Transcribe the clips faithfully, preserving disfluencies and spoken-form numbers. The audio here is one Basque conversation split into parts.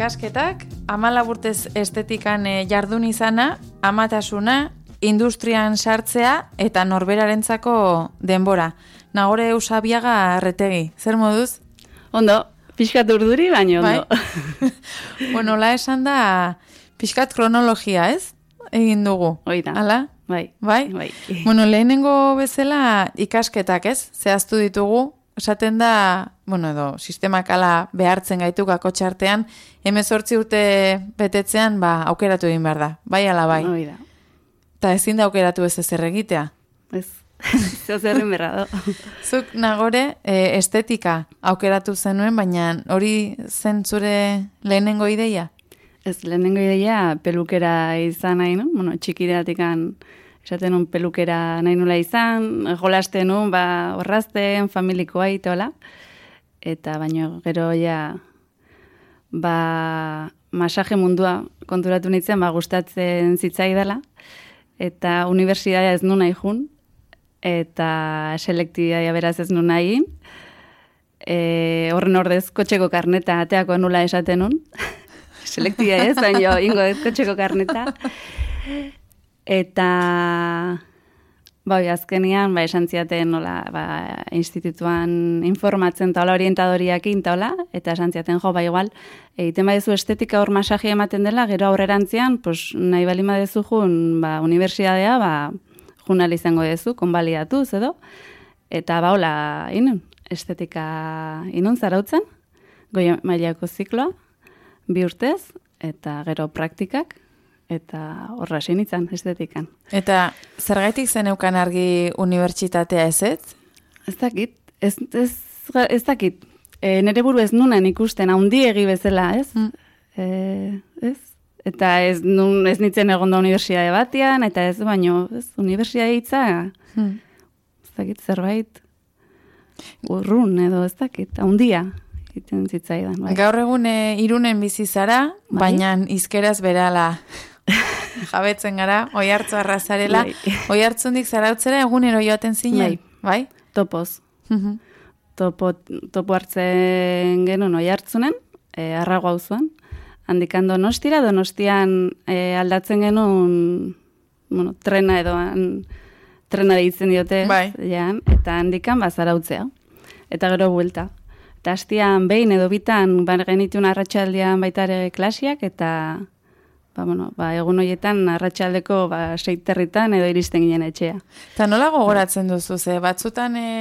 ikasketak, hamalau urtez estetikan jardun izana, amatasuna, industrian sartzea eta norberarentzako denbora. Nagore Eusabiaga Arretegi, zer moduz? Ondo, pixkat urduri, baina ondo. Bai? Bueno, la esan da pixkat kronologia, ez? Egin dugu. Oida. Hala? Bai. Bai? Bai. Bueno, lehenengo bezala ikasketak, ez? Zehaztu ditugu, esaten da, bueno, edo, sistemak ala behartzen gaitu kakotxartean, hemezortzi urte betetzean, ba, aukeratu egin behar da. Bai, ala bai. Oida. Ta ezin da aukeratu ez ezer egitea. Ez. Zeo zerren berra do. Zuk nagore e, estetika aukeratu zenuen, baina hori zen zure lehenengo ideia? Ez, lehenengo ideia pelukera izan nahi, no? Bueno, txikideatikan esaten nun pelukera nahi nula izan, jolasten nun, ba, horrazten, familikoa itola. Eta baino gero ja, ba, masaje mundua konturatu nintzen, ba, gustatzen zitzaidala. Eta unibertsitatea ez nun nahi jun, eta selektibitatea beraz ez nun nahi. E, horren ordez kotxeko karneta ateako nula esaten nun. Selektibitatea ez, baina ingo ez kotxeko karneta. Eta, bai, azkenian, ba, esan ziaten, nola, ba, institutuan informatzen taola orientadoriakin taola, eta esan ziaten, jo, ba, igual, egiten badezu estetika hor masajia ematen dela, gero aurrerantzian, pues, nahi bali badezu jun, ba, unibertsitatea, ba, junal izango dezu, konbaliatuz, edo, eta, ba, hola, inun, estetika inun zarautzen, goi mailako zikloa, bi urtez, eta gero praktikak, eta horra sinitzen estetikan. Eta zergaitik zeneukan argi unibertsitatea ez ez? Ez dakit, ez, ez, ez dakit. E, nere buru ez nunen ikusten, haundiegi bezala, ez? Mm. E, ez? Eta ez, nun, ez nitzen egon da unibertsitate batean, eta ez, baino, ez, unibertsitate hitza, mm. ez dakit, zerbait, urrun edo, ez dakit, haundia. Iten zitzaidan, bai. Gaur egun e, Irunen bizi zara, bai? Baina izkeraz berala jabetzen gara, oi hartzu arrazarela, bai. Oi hartzundik zarautzera egunero joaten zinen, bai? Bai? Topoz. Uh-huh. Topo, topo hartzen genuen oi hartzunen, e, arrago hau zuen, handikan Donostira, Donostian e, aldatzen genuen, bueno, trena edo, an, trena deitzen diote, bai. Jan, eta handikan bazarautzea, eta gero buelta. Eta hastian behin edo bitan ba, genitun arratsaldean baita ere klasiak, eta ba, bueno, ba, egun horietan arratsaldeko ba, seiterritan edo iristen ginen etxea. Eta nola gogoratzen duzu, ze batzutan e,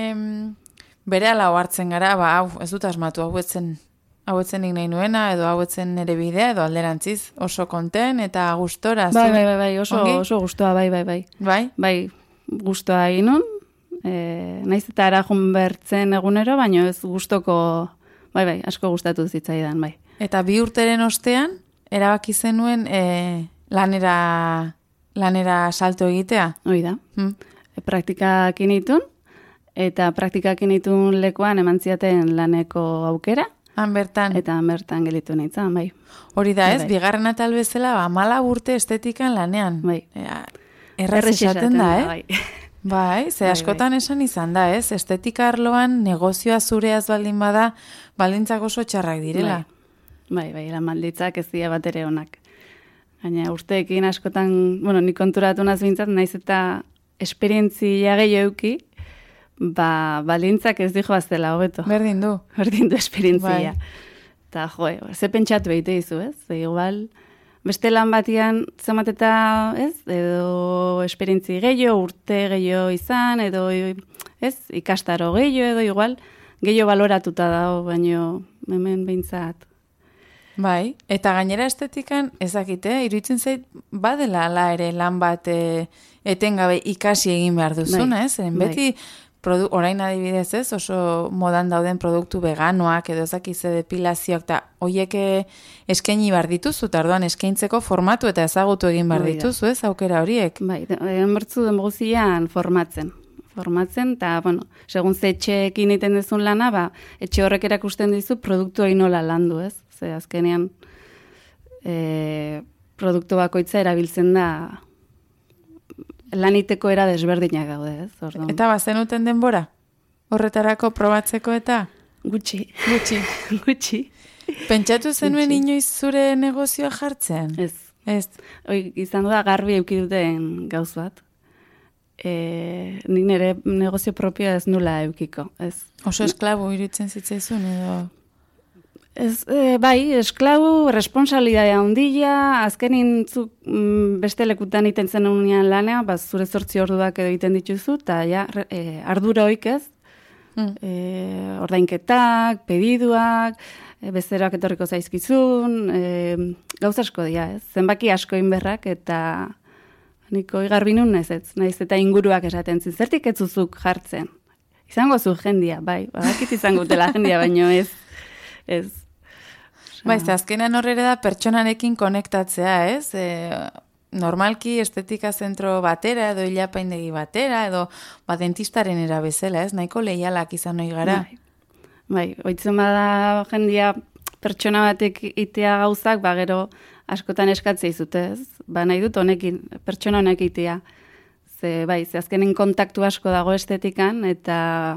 bere ala hartzen gara, ba, hau, ez dut asmatu, hau etzen, hau etzen nik nahi nuena, edo hau etzen nere bidea, edo alderantziz, oso konten eta gustora. Bai, bai, bai, bai, oso, oso gustoa, bai, bai, bai. Bai? Bai, gustoa inun. E, naiz eta arajun bertzen egunero, baino ez gustoko, bai, bai, asko gustatu zitzaidan, bai. Eta bi urteren ostean, erabaki zenuen e, lanera, lanera salto egitea? Hoi da. Hmm. E, praktikak initun, eta praktikak initun lekuan eman ziaten laneko aukera. Han bertan? Eta han bertan gelitu nintzen, bai. Hori da ez, bai, bai. Bigarren atal bezala, ba, mala urte estetikan lanean. Bai. E, erraz esaten da, eh? Bai. Bai, ze askotan esan izan da, ez? Estetika arloan negozioa zureaz baldin bada, baldintzak oso txarrak direla. Bai, bai, lan baldintzak ez dira bat ere honak. Gaina, urteekin askotan, bueno, nik konturatu naz bintzat, naiz eta esperientzia gehiago euki, ba, baldintzak ez dijo aztela, hobeto. Berdin du. Berdin du esperientzia. Bai. Eta, jo, ze pentsatu behite izu, ez? Ze, igual, beste lan batian zemateta, ez, edo esperientzi gehiago, urte gehiago izan, edo, ez, ikastaro gehiago, edo igual, gehiago baloratuta dago, baino hemen behintzat. Bai, eta gainera estetikan, ezakite, iruditzen zait, badela ala ere lan bat e, etengabe ikasi egin behar duzuna, ez? Beti, produ, orain adibidez ez, oso modan dauden produktu veganoak, edo ezakize depilazioak, eta hoiek eskaini behar dituzu, eta orduan eskaintzeko formatu eta ezagutu egin behar dituzu, ez, aukera horiek? Bai, egin bertzu den guzian formatzen. Formatzen, eta, bueno, segun ze etxeekin iten dezun lana, ba, etxe horrek erakusten dizu produktu hori nola landu, ez? Ze azkenean e, produktu bakoitza erabiltzen da laniteko era desberdinak gaude, ez? Orduan. Eta bazenuten denbora? Horretarako probatzeko eta? Gutxi. Gutxi. Gutxi. Pentsatu zenuen inoiz zure negozioa jartzen? Ez. Ez. Hoi, izan da garbi euki duten gauz bat. E, nik nire negozio propioa ez nula eukiko, ez. Oso esklabu irutzen zitzaizun edo? Ez, e, bai, esklabu, responsabilidadea handia, azkenin zu mm, beste lekutan iten zen unean lanea, ba, zure zortzi orduak edo egiten dituzu, eta ja, e, ardura hoik ez, mm. e, ordainketak, pediduak, e, bezeroak etorriko zaizkizun, e, gauza asko dira, ez, zenbaki asko inberrak, eta niko igarbinun ez ez, naiz eta inguruak esaten zin, zertik ez zuzuk jartzen. Izango zu jendia, bai, badakit izango dela jendia, baino ez, ez. Ba, ez, azkenan horrela da pertsonarekin konektatzea, ez? E, normalki estetika zentro batera, edo hilapaindegi batera, edo ba, dentistaren erabezela, ez? Nahiko leialak izan hori gara. Bai, bai, oitzen bada jendia pertsona batek itea gauzak, ba, gero askotan eskatzea izute, ez? Ba, nahi dut honekin, pertsona honek itea. Ze, bai, ze azkenen kontaktu asko dago estetikan, eta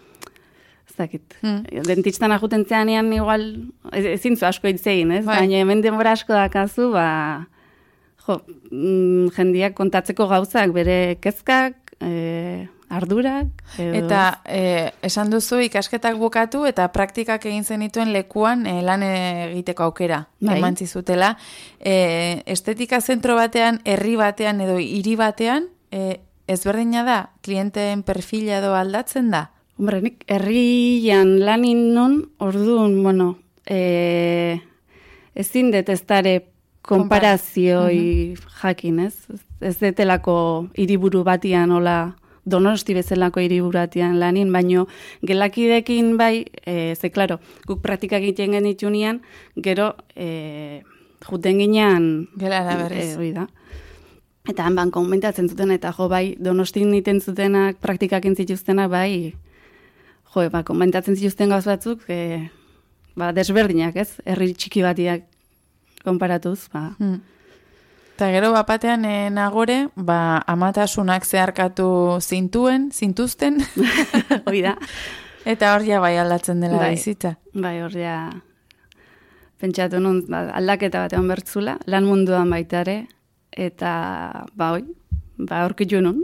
zakit. Hmm. Dentistan ajuten zeanean igual, ezin zu asko hitzein, ez? Bai. Baina hemen denbora asko dakazu, ba, jo, mm, jendiak kontatzeko gauzak, bere kezkak, e, ardurak. Edo. Eta e, esan duzu ikasketak bukatu eta praktikak egin zenituen lekuan e, lan egiteko aukera. Bai. Eman zizutela. E, estetika zentro batean, herri batean edo hiri batean, e, ezberdina da, klienteen perfila edo aldatzen da? Hombre, nik herrian lanin non, orduan, bueno, e, ezin detestare konparazioi uh-huh. jakin, ez? Ez detelako hiriburu batian, hola, Donosti bezalako hiriburu batian lanin, baino gelakidekin bai, e, ze, klaro, guk praktikak egiten genitunian, gero, e, juten ginean, gelara berriz. E, da. Eta hanban komentatzen zuten, eta jo, bai, Donostin niten zutenak, praktikak entzituztenak, bai, jo, ba, komentatzen zituzten gauz batzuk, e, ba, desberdinak, ez? Herri txiki batiak konparatuz, ba. Hmm. Eta gero bapatean e, nagore, ba, amatasunak zeharkatu zintuen, zintuzten. Hoi da. Eta hor ja bai aldatzen dela bai, bizitza. Bai, hor ja pentsatu nun, ba, aldaketa batean bertzula, lan munduan baitare, eta ba, hoi, ba, horkitu nun.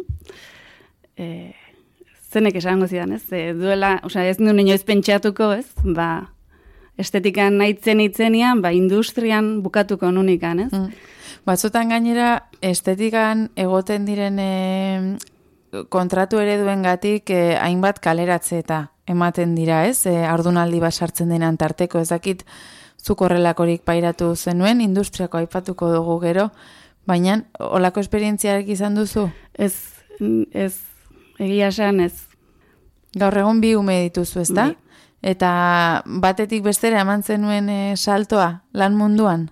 E, zenek esango zidan, ez? E, duela, osea, ez nuen inoiz pentsatuko, ez? Ba, estetikan nahitzen itzenian, ba, industrian bukatuko nunikan, ez? Mm. Batzutan gainera, estetikan egoten diren e, kontratu ereduen gatik e, hainbat kaleratze eta ematen dira, ez? E, ardunaldi basartzen denan tarteko, ez dakit zuk horrelakorik pairatu zenuen, industriako aipatuko dugu gero, baina olako esperientziarek izan duzu? Ez, ez, egia esan ez. Gaur egun bi ume dituzu, ez da? Bai. Eta batetik bestera eman zenuen e, saltoa lan munduan?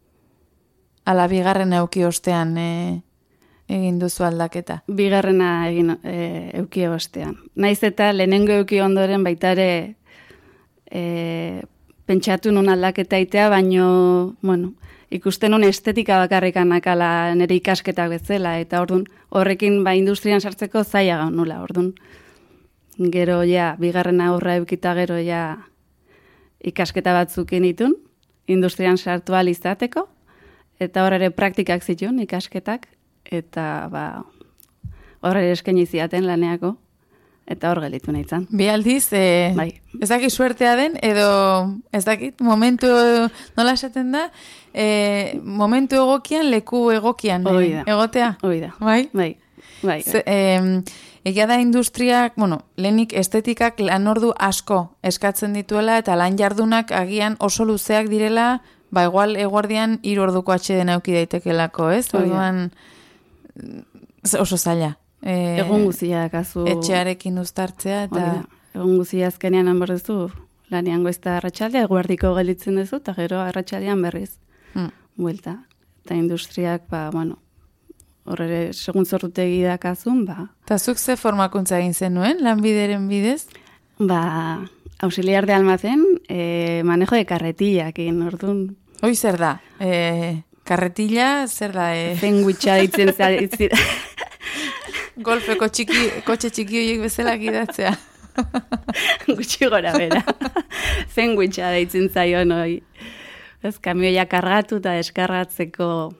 Ala bigarren euki ostean e, egin duzu aldaketa? Bigarrena egin e, euki ostean. Naiz eta lehenengo euki ondoren baita ere e, pentsatu nun aldaketa itea, baino, bueno, ikusten nun estetika bakarrikan akala nire ikasketak bezala, eta orduan horrekin ba industrian sartzeko zaila gaun nula, orduan. Gero ja, bigarrena aurra eukita gero ja ikasketa batzuk initun, industrian sartu ahal izateko, eta hor ere praktikak zituen ikasketak, eta ba, hor ere eskaini ziaten laneako, eta hor gelitu nahi zan. Bi aldiz, e, bai. Ez dakit suertea den, edo ez dakit, momentu, nola esaten da, e, momentu egokian, leku egokian e, egotea. Oida. Bai? Bai. Bai. Z, e, egia da industriak, bueno, lehenik estetikak lan ordu asko eskatzen dituela, eta lan jardunak agian oso luzeak direla, ba, igual, eguardian hiru orduko atxeden auki daitekelako, ez? Orduan, oso zaila. E, egun guzia dakazu. Etxearekin uztartzea, eta... Oida. Egun guzia azkenean hanbor duzu, lanian goizta arratsaldea, eguardiko gelitzen duzu, eta gero arratsaldean berriz. Hmm. Buelta. Eta industriak, ba, bueno, horre, segun zorrutegi dakazun, ba... Eta zuk ze formakuntza egin zenuen, lanbideren bidez? Ba... Auxiliar de almacén, eh, manejo de carretillak, orduan. Hoi zer da? Eh, carretilla, zer da? Eh? Zenguitxa ditzen zara. Golfeko txiki, kotxe txiki horiek bezala gidatzea. Gutxi gora bera. Sandwicha deitzen zaio noi. Ez kamioia kargatu eta deskargatzeko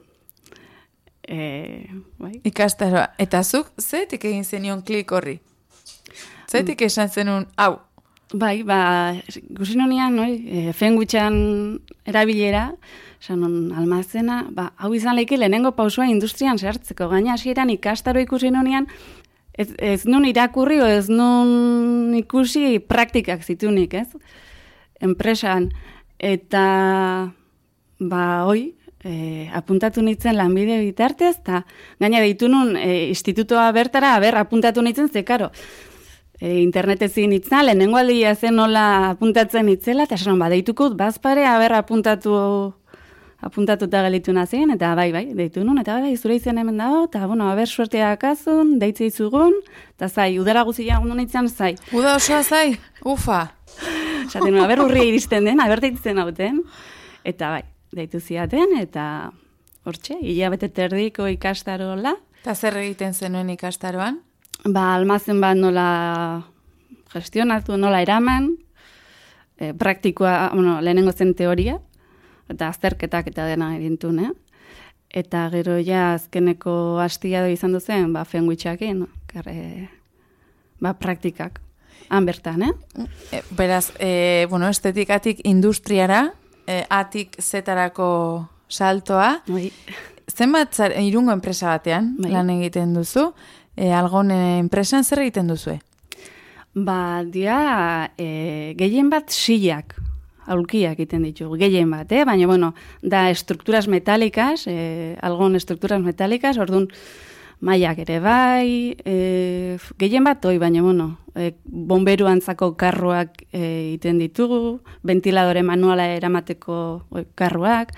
e, bai. Ikastaroa. Eta zuk, zetik egin zenion klik horri? Zetik esan zenun, hau? Bai, ba, guzi nonian, noi, e, sandwichan erabilera, esan almazena, ba, hau izan lehiki lehenengo pausua industrian sartzeko. Gaina hasieran ikastaro ikusi nonian, ez, ez nun irakurri, o ez nun ikusi praktikak zitunik, ez? Enpresan. Eta, ba, hoi, e, apuntatu nintzen lanbide bitartez, eta gaina deitu nun e, institutoa bertara, aber, apuntatu nintzen, ze, karo, e, internetezin itzna, lehenengo aldia zen nola apuntatzen itzela, eta esan, ba, deitukut, bazpare, aber, apuntatu, apuntatuta gelitu nazien, eta bai, bai, deitu nun, eta bai, zure izen hemen dago, eta, bueno, aber, suertea akazun, deitze izugun, eta zai, udara guzia gundu nintzen, zai. Uda osoa zai, ufa. Zaten, aber urria iristen den, aber deitzen hauten, eta bai, deitu ziaten, eta hortxe, hilabete terdiko ikastarola. Eta zer egiten zenuen ikastaroan? Ba, almazen bat nola gestionatu, nola eraman, e, praktikoa, bueno, lehenengo zen teoria, eta azterketak eta dena erintun, eh? Eta gero ja azkeneko hastia izan duzen, ba, sandwichakin, karre, ba, praktikak. Han bertan, eh? E, beraz, e, bueno, estetikatik industriara, e, atik zetarako saltoa. Bai. Zenbat zar, irungo enpresa batean Bai. lan egiten duzu? E, algon enpresan zer egiten duzue? Ba, dia, e, gehien bat silak, aulkiak egiten ditugu, gehien bat, eh? Baina, bueno, da estrukturas metalikas, e, algon estrukturas metalikas, orduan, maiak ere bai, e, gehien bat hoi, baina, bueno, e, bomberu antzako karruak egiten ditugu, ventiladore manuala eramateko oi, karruak,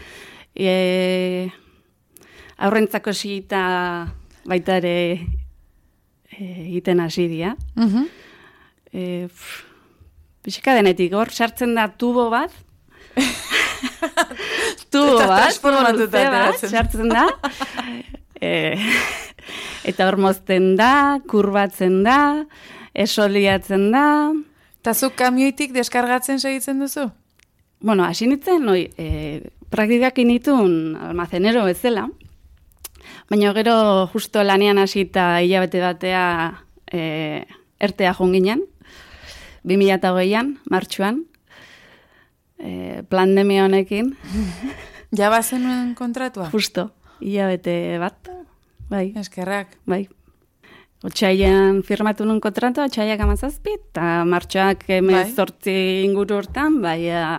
e, aurrentzako xita baita ere egiten hasi dira. Uh-huh. E, Pixika denetik, hor sartzen da tubo bat, tubo bat, transformatuta bat, sartzen da, e, eta hor mozten da, kurbatzen da, esoliatzen da. Eta zuk kamioitik deskargatzen segitzen duzu? Bueno, hasi nintzen, noi, e, praktikak initun almazenero bezala, baina gero justo lanean hasi eta hilabete batea e, ertea jonginen, bi mila hogeian, martxuan, e, pandemia honekin. Ja bazenuen kontratua? Justo, hilabete bat, bai. Eskerrak. Bai. Otsailean firmatu nun kontratua, otsaiak amazazpi, eta martxoak emez zortzi inguru hortan, bai,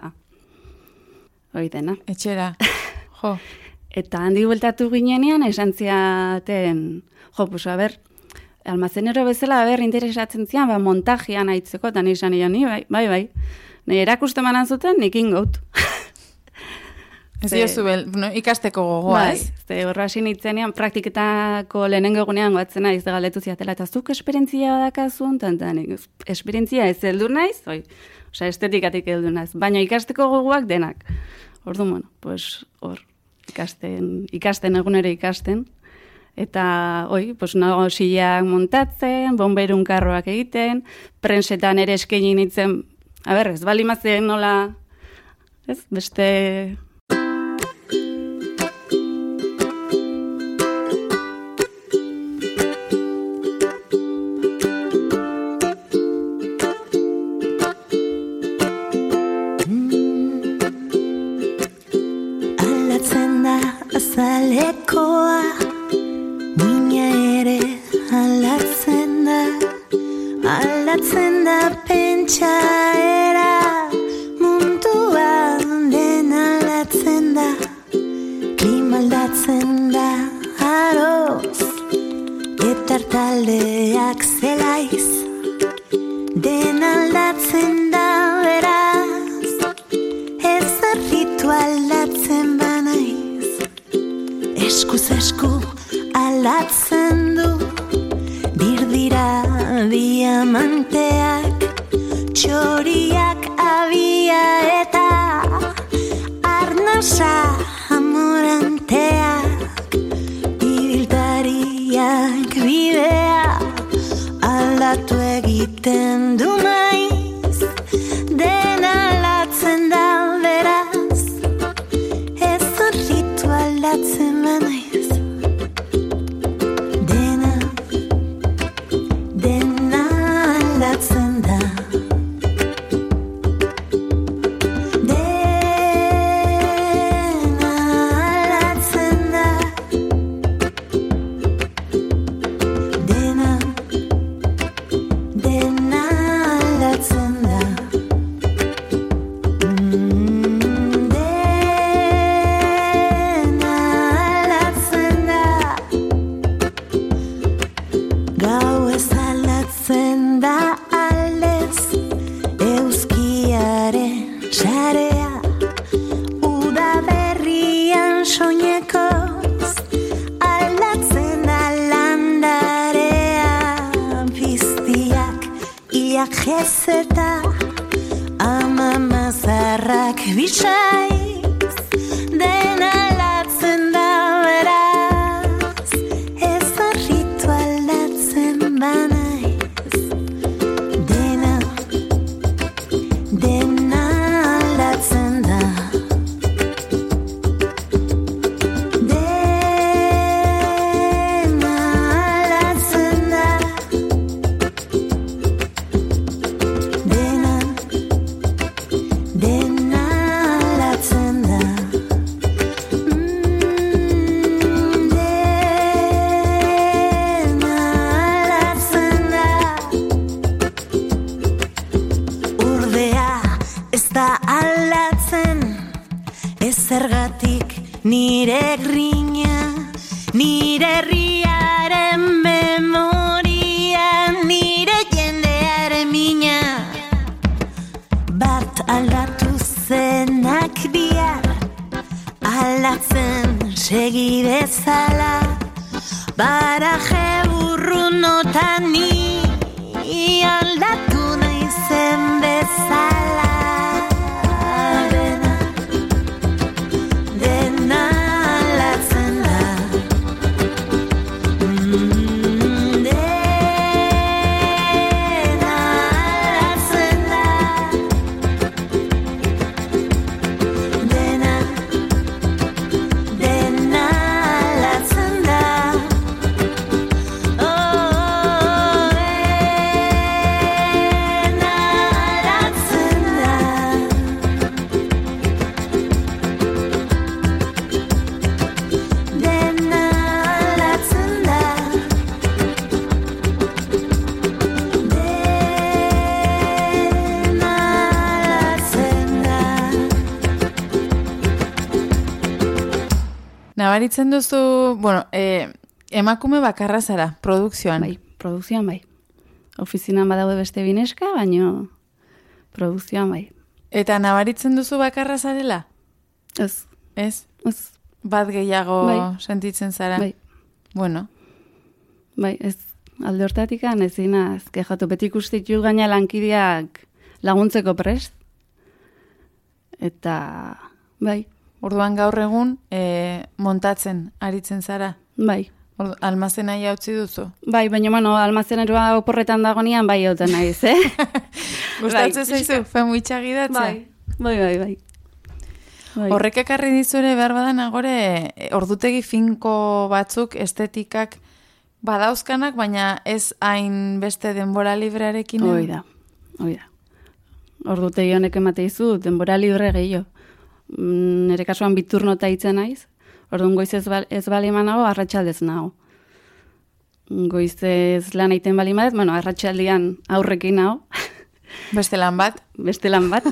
hori dena. Etxera, jo. Eta handi bueltatu ginenean, esan ziaten, jo, pues, a ber, almazenero bezala, a ber, interesatzen zian, ba, montajian aitzeko, eta nire zan ni, bai, bai, bai. Nire erakuste manan zuten, nik ingout. Ez diozu, no, ikasteko gogoa, bai, ez? Ze horra hasi nintzenean, praktiketako lehenengo egunean goatzen naiz, galdetu ziatela, eta zuk esperientzia badakazun, tantan, esperientzia ez heldu naiz, oi, osea, estetikatik heldu naiz, baina ikasteko gogoak denak. Ordu, bueno, pues, hor, ikasten, ikasten egunero ikasten, eta, oi, pues, nago silak montatzen, bomberun karroak egiten, prensetan ere eskaini nintzen, a ber, ez bali mazen nola, ez, beste... Azalekoa, muina ere aldatzen da, aldatzen da pentsaera, mundua den aldatzen da, klima aldatzen da, aroz, eta taldeak zelaiz, den aldatzen da, beraz, ez arritu aldatzen banaiz. Eskuz esku aldatzen du, dirdira diamanteak, txoriak abia eta arnasa amoranteak, ibiltariak bidea aldatu egiten du. Gau ez aldatzen da aldez euskiaren sarea, uda berrian soinekoz aldatzen da landarea, piztiak ilak jezeta ama mazarrak bisaiz, dena aldatzen da beraz, ez horritu aldatzen banaiz, dena, dena aldatzen da, dena aldatzen da, dena, dena aldatzen da. Mm, dena aldatzen da. Urdea ez da aldatzen, ez zergatik nire grina, nire herriaren memoria, nire jendearen mina. Bat aldatu zenak bihar, aldatzen segi bezala, baraje burrunotan ni aldatu naizen bezala. Dena, dena aldatzen da. Mm, dena aldatzen da. Dena, dena aldatzen da. Oh, dena aldatzen da. Dena aldatzen da. Dena aldatzen da. Nabaritzen duzu, bueno, eh, emakume bakarra zara, produkzioan. Bai, produkzioan bai. Ofizinan badaude beste bineska, baino produkzioan bai. Eta nabaritzen duzu bakarra zarela? Ez, Ez? ez, Bat gehiago Bai. sentitzen zara? bai, Bueno, bai, ez alde hortatikan ezina kejatu. Beti ikustitu gaina lankideak laguntzeko prest. Eta, bai, orduan gaur egun eh, montatzen aritzen zara? bai. Ordu, almazena utzi duzu? Bai, baina, bueno, almazenerua oporretan dagonean bai hauten naiz, eh? Gustatzen Bai. zaizu, femuitxa gidatzea? bai, bai, bai, bai. Bai. Horrek ekarri dizu ere behar badan agore eh, ordutegi finko batzuk estetikak badauzkanak, baina ez hain beste denbora librearekin. Hoi da, hoi da. Ordutegi honek emate dizu, denbora libre gehiago. Mm, Nere kasuan biturnota itzen naiz, orduan goiz ez, bal, ez bali eman nago, arratsaldez nago. Goiz ez lan egiten bali madet, bueno, arratsaldian aurrekin nago, Beste lan bat? beste lan bat.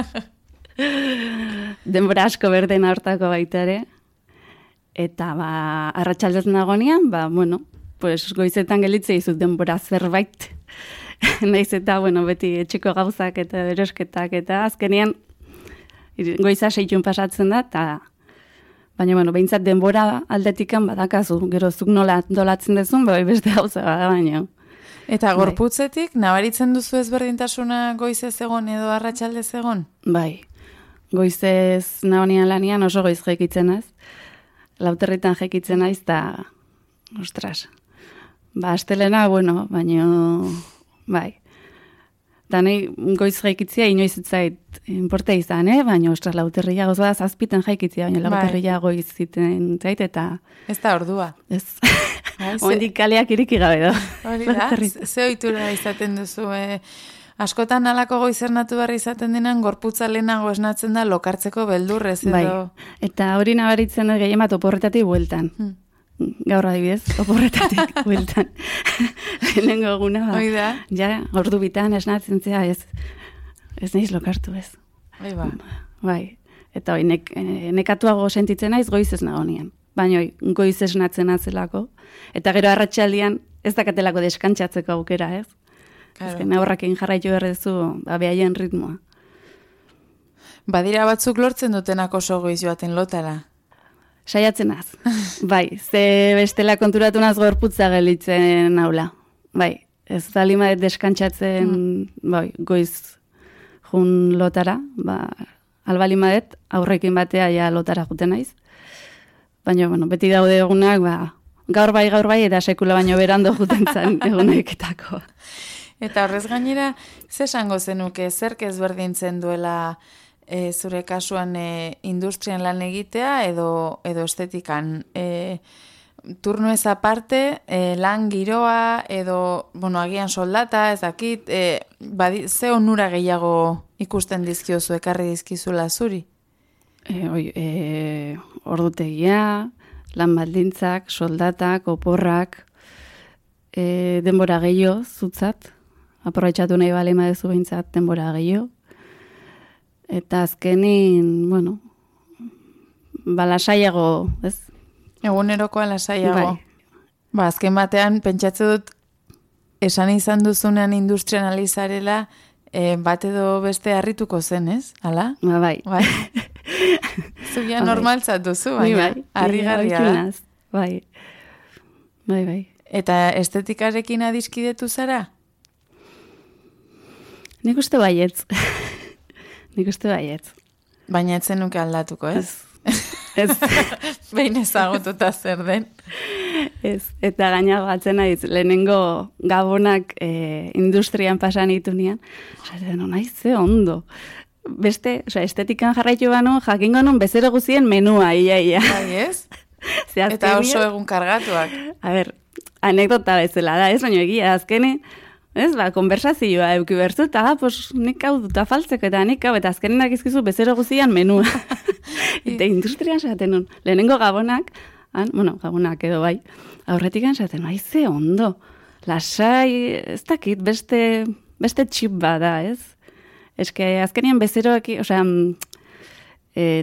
Denbora asko berden hortako baita ere. Eta ba, arratsaldez nagonean, ba, bueno, pues goizetan gelitze izut denbora zerbait. Naiz eta, bueno, beti etxeko gauzak eta erosketak eta azkenean goiza seitun pasatzen da, eta baina, bueno, behintzat denbora aldetikan badakazu, gero zuk nola dolatzen dezun, bai beste gauza bada, baina. Eta gorputzetik, nabaritzen duzu ezberdintasuna goizez egon edo arratsaldez egon? Bai, goizez nahonean lanian oso goiz jekitzen naiz, lauterritan jekitzen naiz, eta, ostras, ba, astelena, bueno, baina, bai. Da nahi goiz jaikitzia inoiz etzait inporte izan, eh? Baina, ostras, lauterria gozoa zazpiten jaikitzia, baina lauterria goiz ziten zait, eta... Ez da ordua. Ez. Bai, ze- Oendik kaleak iriki gabe da. Hori da, ze ohitura izaten duzu, eh? Askotan alako goizernatu behar izaten denan, gorputza lehenago esnatzen da lokartzeko beldurrez edo... Bai, eta hori nabaritzen dut gehien bat oporretatik bueltan. Hmm. Gaur adibidez, oporretatik bueltan. Lehenengo eguna, ba, Hoi da. ja, ordu bitan esnatzen zea, ez, ez naiz lokartu ez. Bai, ba. Bai, eta hoi, nek, eh, nekatuago sentitzen naiz goiz ez nagonean. Baina hoi, goiz esnatzen atzelako. Eta gero arratsaldian ez dakatelako deskantzatzeko aukera, ez? Claro. Azken aurrakin jarraitu berrezu, ba, behaien ritmoa. Badira batzuk lortzen dutenak oso goiz joaten lotara. Saiatzen az. Bai, ze bestela konturatu naz gorputza gelitzen naula. Bai, ez da lima deskantzatzen, mm. bai, goiz jun lotara, ba, albalimadet, aurrekin batea ja lotara juten naiz. Baina, bueno, beti daude egunak, ba, gaur bai, gaur bai, eta sekula baino berando juten zen eguneketako. Eta horrez gainera, ze esango zenuke, zerk ezberdintzen duela e, zure kasuan e, industrian lan egitea edo, edo estetikan? E, turno ez aparte, e, lan giroa edo, bueno, agian soldata, ez dakit, e, badi, ze onura gehiago ikusten dizkiozu, ekarri dizkizula zuri? E, oi, e, ordutegia, lan baldintzak, soldatak, oporrak, e, denbora gehiago, zutzat, aprobetxatu nahi bale madezu behintzat denbora gehiago. Eta azkenin, bueno, balasaiago, ez? Egunerokoa lasaiago. Bai. Ba, azken batean, pentsatze dut, esan izan duzunean industrializarela, e, bat edo beste harrituko zen, ez? Hala? Ba, bai. Bai. Zugia normaltzat duzu, baina bai, harrigarria da. Bai, bai, bai. Eta estetikarekin adiskidetu zara? Nik uste baietz. Nik uste baietz. Baina etzen nuke aldatuko, ez? Ez. Behin ezagututa zer den. Ez. Eta gaina batzen naiz, lehenengo gabonak e, industrian pasan itunean, zaten naiz ze ondo. Beste, osea, estetikan jarraitu banu, jakingo nun bezero guzien menua, ia, ia. Bai, ez? Ze azkenean- Eta oso egun kargatuak. A ber, anekdota bezala da, ez? Baina egia, azkene, ez, ba, konversazioa euki bertu, eta, ah, pues, nik hau dut afaltzeko, eta nik hau, eta azkenenak izkizu bezero guzian menua. Eta industrian zaten nun, lehenengo gabonak, han, bueno, gabonak edo bai, aurretik zaten, ai, ze ondo, lasai, ez dakit, beste, beste txip bada, ez? Eske, azkenean bezeroekin, osea, eh,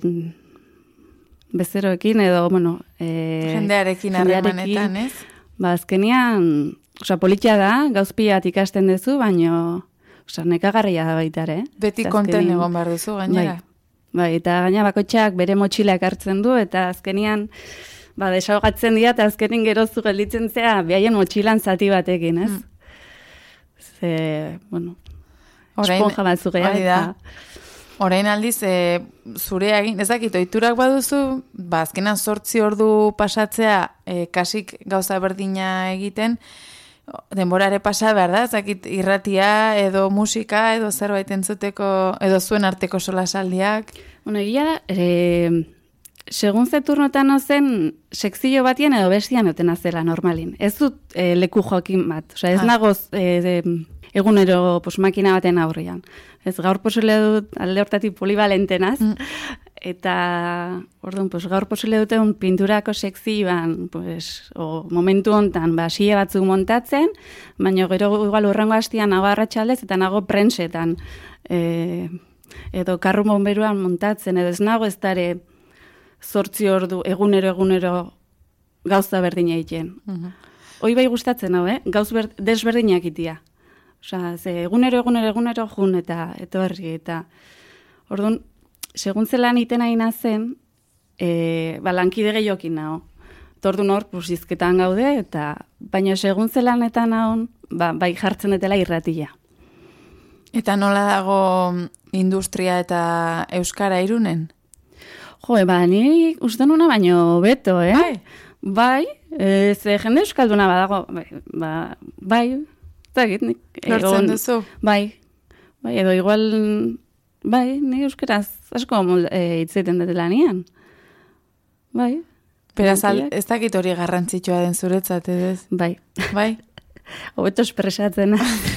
bezeroekin edo, bueno... Eh, Jendearekin harremanetan, ez? Ba, azkenean, osea, politia da, gauzpiat ikasten duzu, baino, osea, nekagarria da baita ere. Beti Ze konten azkenean- egon behar duzu, gainera. Bai, bai, eta gaina bakoitzak bere motxilak hartzen du, eta azkenean, ba, desahogatzen dira, eta azkenin gerozu gelditzen zea, behaien motxilan zati batekin, ez? Ze, bueno, Orain- esponja batzu geha, hori da. eta... Orain aldiz, e, zure egin, ez dakit, ohiturak baduzu, ba, azkenan zortzi ordu pasatzea, e, kasik gauza berdina egiten, denborare pasa behar da, ez dakit, irratia, edo musika, edo zerbait entzuteko, edo zuen arteko solasaldiak. Bueno, egia da, e, segun ze turnotan ozen, sekzio batien edo bestian otena zela normalin. Ez dut e, leku joakin bat. Osea, ez Ah. nagoz e, de, egunero pues, makina baten aurrean. Ez gaur posile dut alde hortatik polivalentenaz, Mm. eta orduan, pues, gaur posile dute un pinturako sekzioan, pues, o momentu hontan basia batzuk montatzen, baina gero igual urrengo hastian nago arratsaldez eta nago prentsetan. E, edo karru bonberuan montatzen, edo ez nago ez dare zortzi ordu egunero egunero gauza berdina egiten. Mhm. Hoi bai gustatzen hau, eh? Gauz ber, desberdinak itia. Osea, ze egunero egunero egunero jun eta etorri eta orduan, segun zelan iten nahi nazen, e, ba, lankide gehiokin nago. Tordun hor, pues, izketan gaude, eta baina segun zelanetan nagon, ba, bai jartzen dutela irratia. Eta nola dago industria eta euskara Irunen? Jo, ba, ni uste nuna baino beto, eh? Bai. Bai, e, ze jende euskalduna badago, bai, ba, bai, zagit, nik. Lortzen duzu? Bai, bai, edo igual, bai, ni euskaraz asko mol- e, hitz egiten dut lanian. Bai, Beraz, al- Guztiak. ez dakit hori garrantzitsua den zuretzat, edo? bai, Bai? hobeto espresatzen.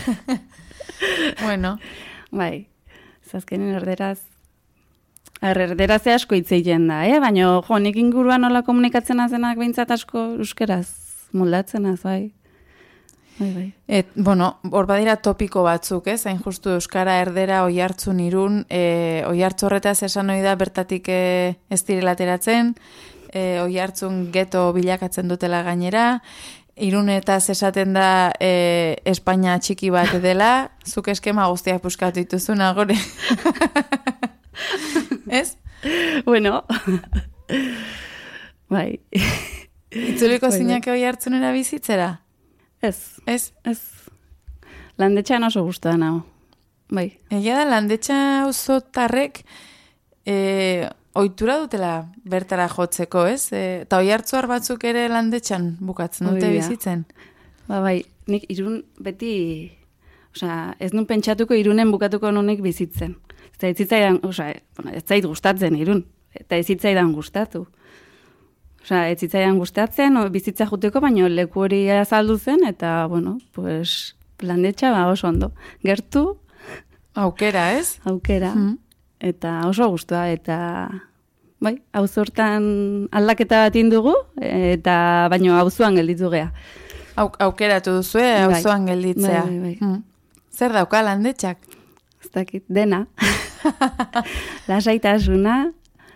Bueno, Bai, zazkenen erderaz, er, erderaz asko hitz egiten da, eh? Baina, jo, nik inguruan nola komunikatzen azenak behintzat asko euskeraz moldatzen az, bai. Bai, bai. et, bueno, hor badira topiko batzuk, ez? Hain justu euskara erdera oihartzun Irun, e, oihartzu horretaz esan ohi da bertatik e, ez direla ateratzen, e, oihartzun geto bilakatzen dutela gainera, Irunetaz esaten da e, Espainia txiki bat dela, zuk eskema guztiak puskatu dituzu nagore. Ez? Bueno, bai. Itzuliko zinak hoi hartzunera bizitzera? Ez, Ez? ez. Landetxean oso guztua nago. Bai. Egia da, landetxa auzotarrek e, ohitura dutela bertara jotzeko, ez? E, eta oi hartzuar batzuk ere landetxan bukatzen dute Hori da. bizitzen. Ba, bai, nik irun beti, osea, ez nun pentsatuko irunen bukatuko nunik bizitzen. Eta ez zitzaidan, osea, bueno, ez zait gustatzen irun, eta ez zitzaidan gustatu. Osea, ez zitzaidan gustatzen, o, bizitza juteko, baino leku hori azaldu zen, eta, bueno, pues, landetxa ba oso ondo. Gertu, Aukera, ez? aukera, Mm. eta oso gustua, eta, bai, auzo hortan aldaketa bat indugu, eta baino auzoan gelditu gea. Auk, aukeratu duzue, Bai. auzoan gelditzea. Bai, bai, bai. Mm. Zer dauka landetxak? Ez dakit, dena. Lasaitasuna,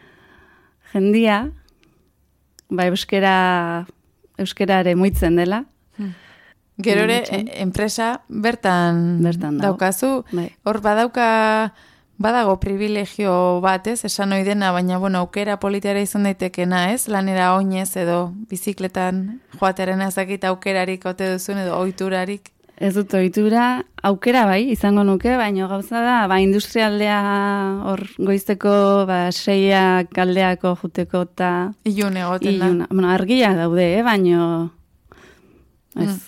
jendia, ba, euskera, euskerare muitzen dela. Gero ere, Landetxan. e- enpresa bertan, Bertan dago. daukazu. Bai. Hor badauka, badago privilegio bat, ez? Esan ohi dena, baina, bueno, aukera politiara izan daitekena, ez? Lanera oinez edo bizikletan joatearen ezakit aukerarik ote duzun edo ohiturarik. Ez dut ohitura, aukera bai, izango nuke, baina gauza da, ba, industrialdea hor goizteko, ba, seiak aldeako juteko eta Ilun egoten da. iluna. Bueno, argia daude, eh, baino ez.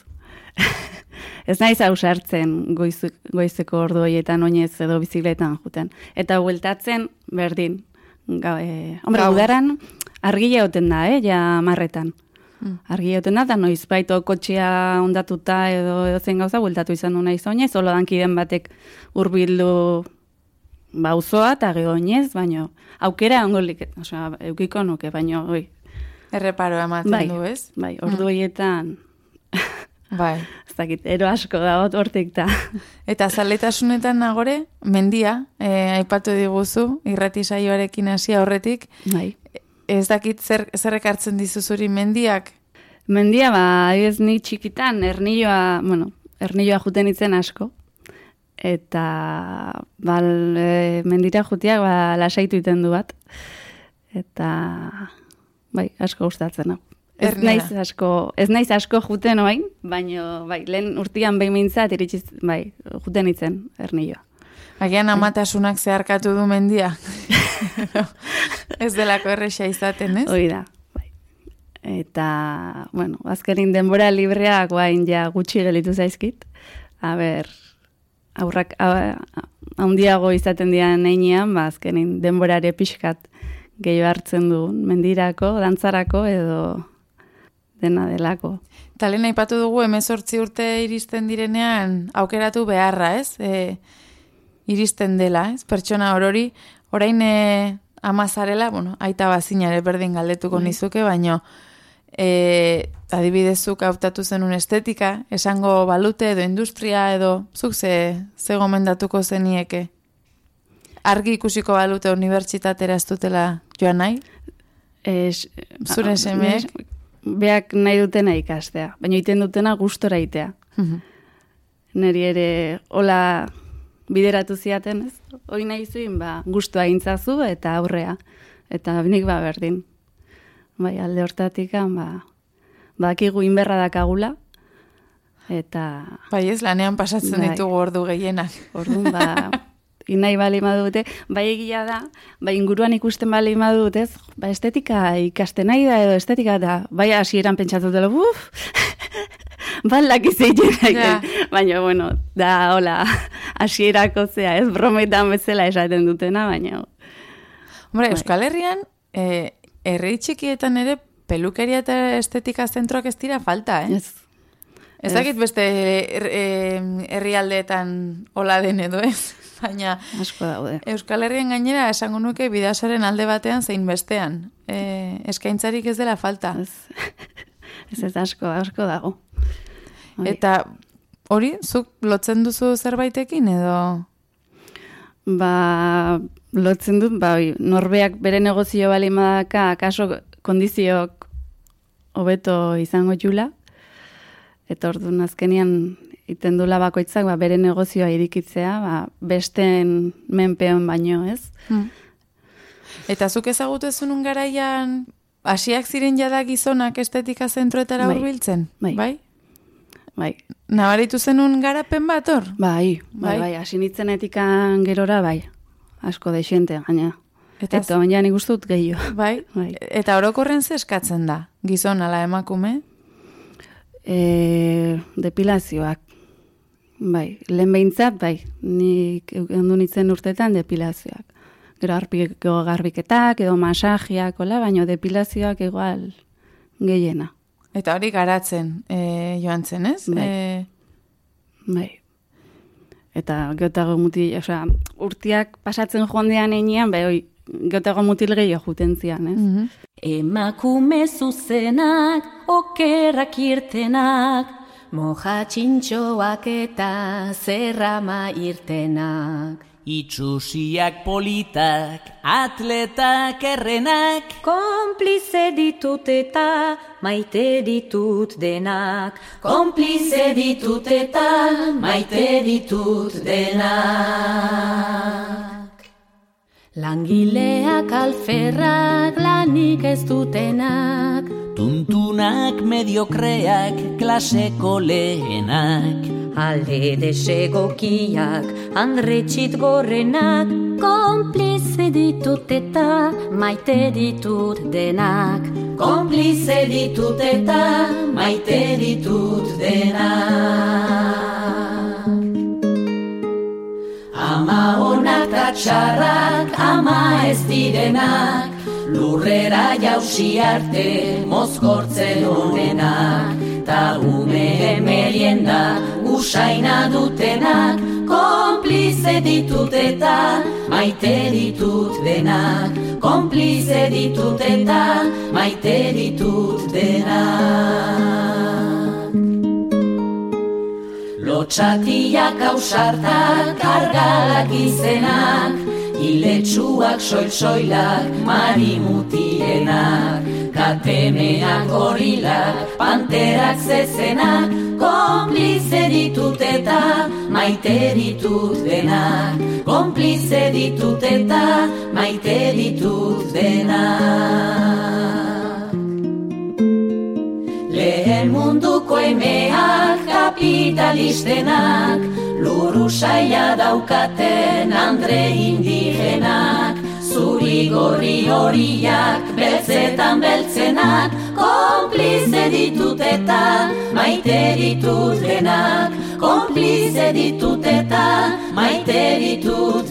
Ez naiz ausartzen goiz, goizeko ordu horietan oinez edo bizikletan juten. Eta bueltatzen berdin. Ga, e, hombre, Gau. udaran argia egoten da, eh, ja marretan. Mm. Argia egoten da, eta noiz baito kotxea ondatuta edo, edo zen gauza, bueltatu izan du naiz oinez, olo dankiden batek hurbildu bauzoa eta gero oinez, baino aukera ongolik, osea, eukiko nuke, baino, oi, Erreparo ematen bai, du, ez? bai, ordu horietan, Bai. ez dakit, ero asko dago hortik ta. Eta zaletasunetan nagore, mendia, e, aipatu diguzu, irrati saioarekin hasi aurretik, Bai. ez dakit zer, zer ekartzen dizuzuri mendiak? Mendia, ba, adibidez nik txikitan, ernilloa, bueno, ernilloa juten itzen asko. Eta, bal, e, mendira jutiak, ba, lasaitu iten du bat. Eta, bai, asko gustatzen hau. Ez Ernira. naiz asko, ez naiz asko juten oain, baino, bai, lehen urtian behin mintzat iritsiz, bai, juten itzen ernilloa. Agian amatasunak zeharkatu du mendia. Ez delako erresa izaten, ez? Hoi da, bai. Eta, bueno, azkenin denbora libreak guain ja gutxi gelitu zaizkit. A ber, aurrak a- a- handiago izaten dian einean, ba, azkenin denborare pixkat gehiago hartzen du mendirako, dantzarako edo dena delako. Eta lehen aipatu dugu hemezortzi urte iristen direnean aukeratu beharra, ez? E, iristen dela, ez? Pertsona orori, orain e, amazarela, bueno, aita bazinare berdin galdetuko nizuke, baino e, adibidezuk hautatu zenun estetika, esango balute edo industria edo zuk ze, ze gomendatuko zenieke? Argi ikusiko balute unibertsitatera ez dutela joan nahi? Es, Zure semeek? Beak nahi dutena ikastea, baina iten dutena gustora itea. Neri ere hola bideratu ziaten, ez? Hoi nahi zuen, ba, gustua intzazu eta aurrea. Eta nik ba berdin. Bai, alde hortatikan, ba, bakigu inberra dakagula, eta Bai ez, lanean pasatzen Bai. ditugu ordu gehienak. orduan, ba, inai bali madute, bai egia da, bai inguruan ikusten bali madut, ez? Ba, estetika ikasten nahi da edo estetika da, bai hasieran pentsatu dela, uf, baldak izeiten Ja. baina, bueno, da, hola, hasierako zea, ez brometan bezala esaten dutena, baina, Hombre, Bai. Euskal Herrian, eh, herri txikietan ere pelukeria eta estetika zentroak ez dira falta, eh? ez, Ez Ez. dakit beste her- eh, herrialdeetan hola den edo ez, baina asko daude. Euskal Herrian gainera esango nuke bidasaren alde batean zein bestean. Eh, eskaintzarik ez dela falta. Ez, ez, ez asko, asko dago. Bai. Eta hori, zuk lotzen duzu zerbaitekin edo... Ba, lotzen dut, ba, oi, norbeak bere negozio bali madaka, kaso kondizioak hobeto izango jula, Eta orduan azkenian iten dula bakoitzak ba, bere negozioa irikitzea, ba, besteen menpeon baino, ez? Hmm. Eta zuk ezagutu ezunun garaian, hasiak ziren jada gizonak estetika zentroetara Bai. hurbiltzen? Bai. Bai? Bai, Nabaritu zenun garapen bat hor? bai, Bai. bai, bai, hasi nitzenetikan gerora, bai, asko dexente, gaina. Eta, Eta baina nik uste dut gehiago. bai? Bai. Eta orokorren ze eskatzen da? Gizon ala emakume? E, depilazioak. Bai, lehen behintzat, bai, nik ondu nintzen urtetan depilazioak. Gero arpiko garbiketak, edo masajiak, hola, baina depilazioak igual gehiena. Eta hori garatzen e, joan zen, ez? Bai. E, Bai. Eta geotago mutil, osea, urtiak pasatzen joan dean einean, bai, oi, geotago mutil gehiago juten zian, ez? mhm. Emakume zuzenak, okerrak irtenak, moja txintxoak eta zerrama irtenak. Itxusiak politak, atletak errenak, Konplize ditut eta maite ditut denak. Konplize ditut eta maite ditut denak. Langileak alferrak lanik ez dutenak. tuntunak mediokreak, klaseko lehenak. Alde desegokiak, andretxit gorrenak. Konplize ditut eta maite ditut denak. Konplize ditut eta maite ditut denak. Ama onak ta txarrak, ama ez direnak. Lurrera jausi arte, mozkortzen honenak. Ta ume merienda, usaina dutenak. Konplize ditut eta maite ditut denak. Konplize ditut eta maite ditut denak. Lotxatiak ausartak, argalak izenak. Iletsuak soil-soilak, marimutienak. Katemeak gorilak, panterak zezenak. Konplize ditut eta maite ditut denak. Konplize ditut eta maite ditut denak. Lehen munduko emeak kapitalistenak, luru saia daukaten andre indigenak. Zuri gorri horiak, beltzetan beltzenak. Konplize ditut eta maite ditut denak. Konplize ditut eta maite ditut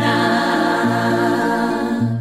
denak.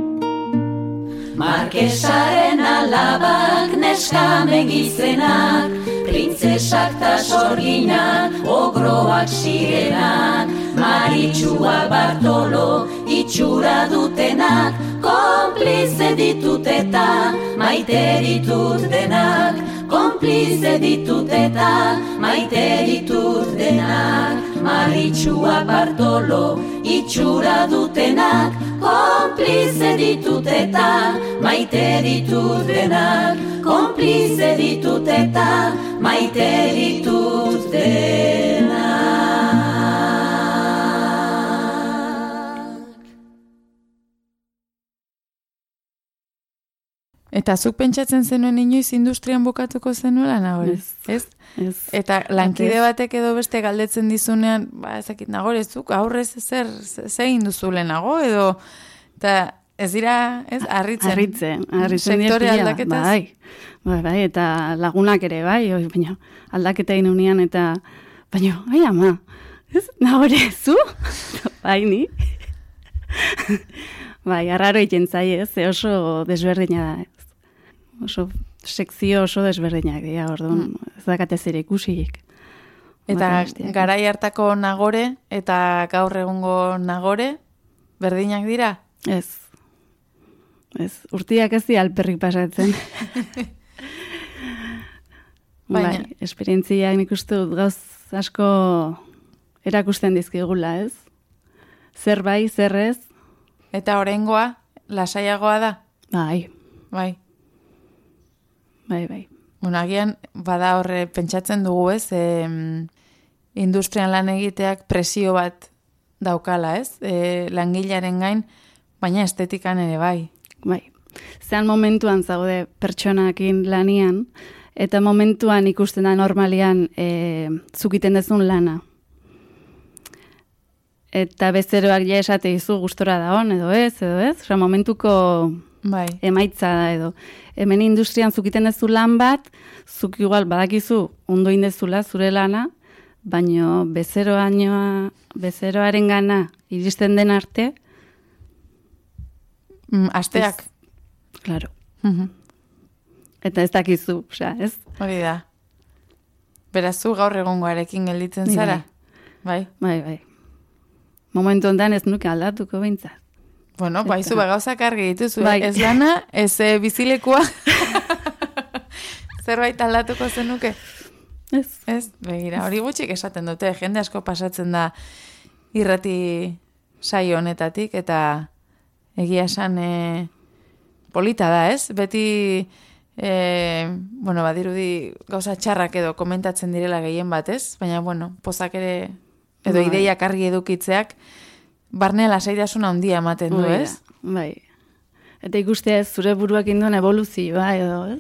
Markesaren alabak, neskame gizenak. Printzesak ta sorginak, ogroak sirenak. Maritxua Bartolo, itxura dutenak. Konplize ditut eta maite ditut denak. Konplize ditut eta maite ditut denak. Maritxua Bartolo, itxura dutenak. Konplize ditut eta maite ditut denak. Konplize ditut eta maite ditut denak. Eta zuk pentsatzen zenuen inoiz industrian bukatuko zenuela nagore, Ez. ez? Ez. Eta lankide Ez. batek edo beste galdetzen dizunean, ba, ezakit nagore, zuk aurrez zer, zein duzu lehenago, edo, eta ez dira, ez, harritzen. Harritzen, harritzen dira Sektore pila, aldaketaz. Bai, bai, bai, eta lagunak ere, bai, oi, baina aldaketa inunean, eta, baina, ai ama, ez, nahore, zu? Bai, ni? Bai, arraro egiten zaie, ez, ze oso desberdina da, ez. Oso sekzio oso desberdinak dira, orduan, ez dakate zer ikusik. Eta Bata besteak. garai hartako nagore eta gaur egungo nagore berdinak dira? Ez. Ez, urtiak ez di alperrik pasatzen. Baina- Bai, esperientziak nik uste dut gauz asko erakusten dizkigula, ez? Zer bai, zer ez? Eta oraingoa lasaiagoa da? Bai, Bai. bai, bai. Bueno, agian, bada horre pentsatzen dugu ez, e, industrian lan egiteak presio bat daukala ez, e, langilearen gain, baina estetikan ere bai. Bai, zean momentuan zaude pertsonakin lanian, eta momentuan ikusten da normalian e, zukiten dezun lana. Eta bezeroak ja esate izu gustora da hon, edo ez, edo ez, Osa, momentuko bai. emaitza da edo. Hemen industrian zukiten dezu lan bat, zuk igual badakizu ondo indezula zure lana, baino bezeroainoa, bezeroaren gana iristen den arte, Mm, asteak. Ez, claro. Mhm. Eta ez dakizu, osea, ez? Hori da. Beraz, zu gaur egongoarekin gelditzen Ni zara? Bai. Bai, bai. Momentu ondan ez nuke aldatuko behintzat. Bueno, Eta- bai, zu gauzak argi dituzu, Bai. ez lana, ez e, bizilekua. Zerbait aldatuko zenuke? Ez. Ez, begira, hori gutxik esaten dute, jende asko pasatzen da irrati saio honetatik, eta egia esan e, polita da, ez? Beti, e, bueno, badirudi gauza txarrak edo komentatzen direla gehien bat, ez? Baina, bueno, pozak ere, edo Bai. ideiak argi edukitzeak, barne lasaitasuna handia ematen du, Hori da, ez? Bai. Eta ikustea ez zure buruak induen evoluzioa edo, ez?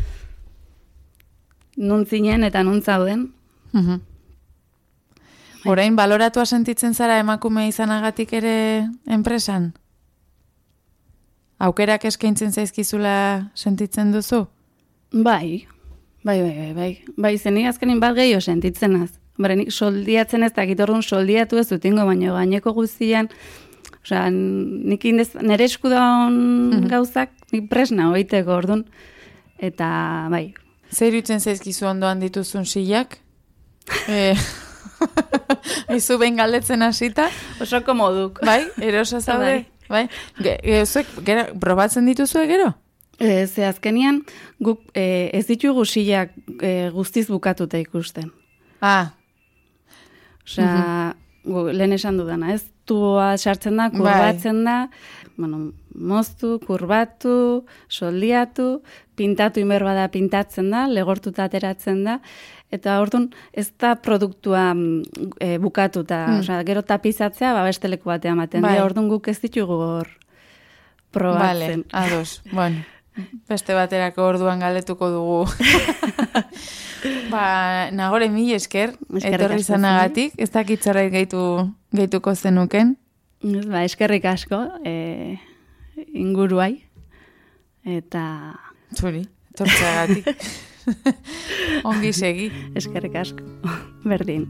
Nun zinen eta nun zauden. Mhm. Orain baloratua sentitzen zara emakume izanagatik ere enpresan? Aukerak eskaintzen zaizkizula sentitzen duzu? Bai, bai, bai, bai, bai. Bai, zenik azkenin bat gehiago sentitzen az. Bara, nik soldiatzen ez dakit orduan soldiatu ez dutingo, baina gaineko guztian, osea, nik indez, nire esku daun gauzak, nik presna hoiteko orduan. Eta, bai, Zer irutzen zaizkizu ondoan dituzun silak? e, Aizu behin galdetzen hasita? oso komoduk. Bai, erosa zaude? Bai. Ge, ge, zuek, gero, probatzen dituzue gero? E, ze azkenian, guk e, ez ditugu silak e, guztiz bukatuta ikusten. Ah, Osea, gu, lehen esan dudana, ez? Tuboa sartzen da, kurbatzen da, bueno, moztu, kurbatu, soldiatu, pintatu inber bada pintatzen da, legortuta ateratzen da, eta orduan ez da produktua mm, e, bukatuta, Mm. osea, gero tapizatzea, ba, beste leku batean ematen. Bai. Bai. Orduan guk ez ditugu hor probatzen. vale, ados. Bueno, beste baterako orduan galdetuko dugu. Ba, nagore mil esker, Eskerrik etorri asko zanagatik, ez dakit zerbait gehitu, gehituko zenuken. Ez, Ba, eskerrik asko, e, inguruai, eta Zuri, etortzeagatik. Ongi segi. eskerrik asko, berdin.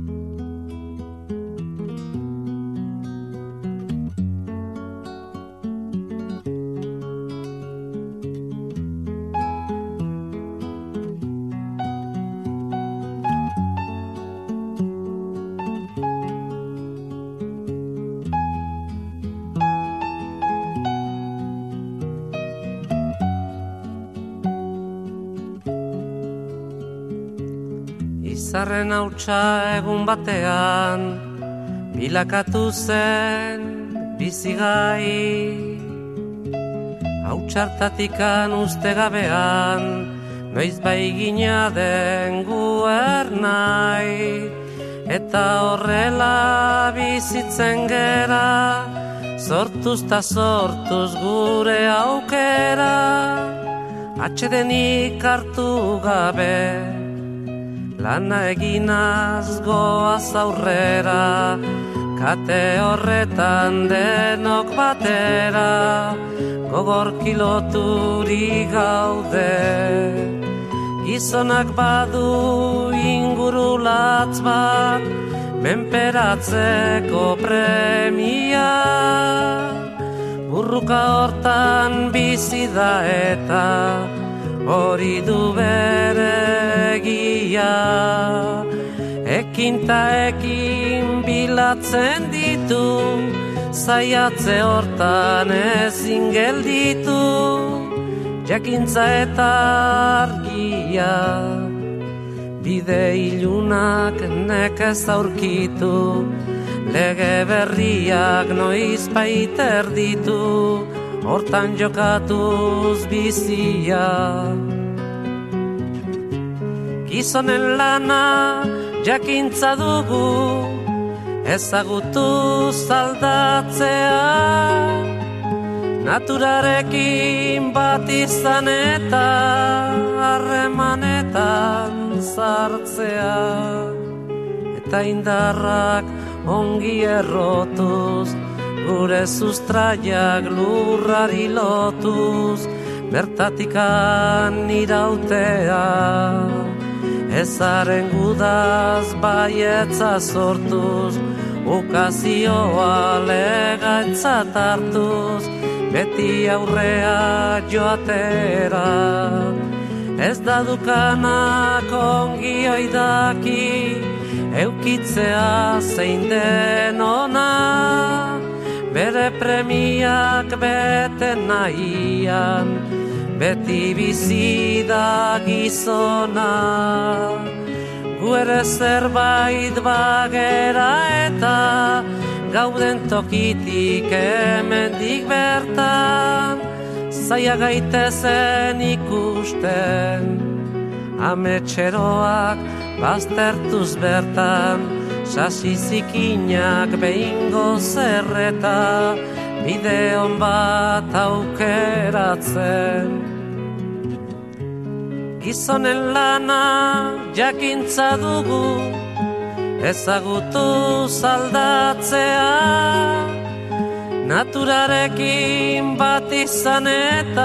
Izarren hautsa egun batean bilakatu zen bizigai. Hautsartatikan uste gabean noiz bai gina den guernai. Eta horrela bizitzen gera, sortuz ta sortuz gure aukera. Atxedenik hartu gabe, lana eginaz goaz aurrera, kate horretan denok batera, gogor kiloturi gaude. Gizonak badu ingurulatz bat, menperatzeko premia. Burruka hortan bizi da eta hori du bere egia. Ekin ta ekin bilatzen ditu, zaiatze hortan ezin gelditu. Jakintza eta argia, bide ilunak nekez aurkitu. Lege berriak noiz baiter ditu, hortan jokatuz bizia. gizonen lana jakintza dugu, ezagutu zaldatzea, naturarekin bat izan eta harremanetan sartzea, eta indarrak ongi errotuz, gure sustraiak lurrari lotuz, bertatikan irautea, ezaren gudaz baietza sortuz, ukazioa legaintzat hartuz, beti aurrea joatera. Ez da dukanak ongi oidaki, eukitzea zein den ona, bere premiak bete nahian, beti bizi da gizona. Gu ere zerbait bagera eta gauden tokitik hemendik bertan, zaila gaitezen ikusten, ametxeroak baztertuz bertan, sasi zikinak behingo zerreta, bide on bat aukeratzen. Gizonen lana jakintza dugu, ezagutu zaldatzea, naturarekin bat izan eta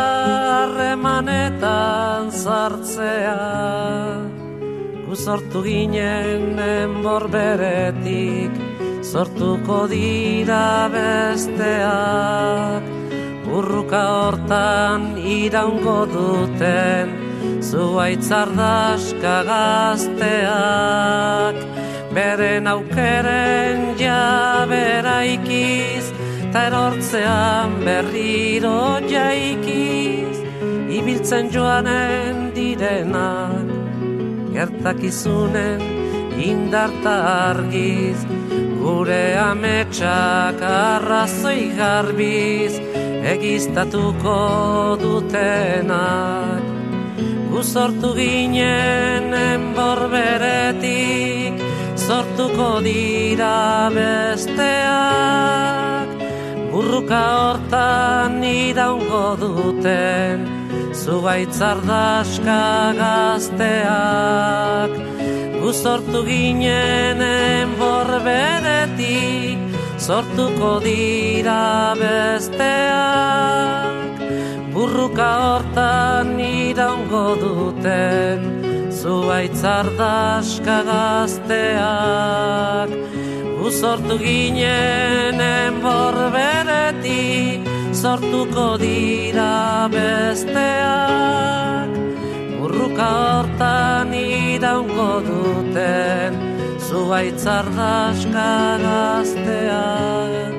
harremanetan sartzea. Gu sortu ginen enbor beretik, sortuko dira besteak, urruka hortan iraungo duten, zuaitzardaska gazteak, beren aukeren jabera ikiz, ta erortzean berriro jaikiz, ibiltzen joanen direnak, gertakizunen indarta argiz, gure ametsak arrazoi garbiz, egiztatuko dutenak. Gu sortu ginen enbor beretik, sortuko dira besteak, burruka hortan iraungo duten, zuaitzardaska gazteak. Gu sortu ginen enbor beretik, sortuko dira besteak, burruka hortan iraungo duten, zuaitzardaska gazteak. Gu sortu ginen enbor beretik, sortuko dira besteak, burruka hortan iraungo duten, zuaitzardaska gazteak.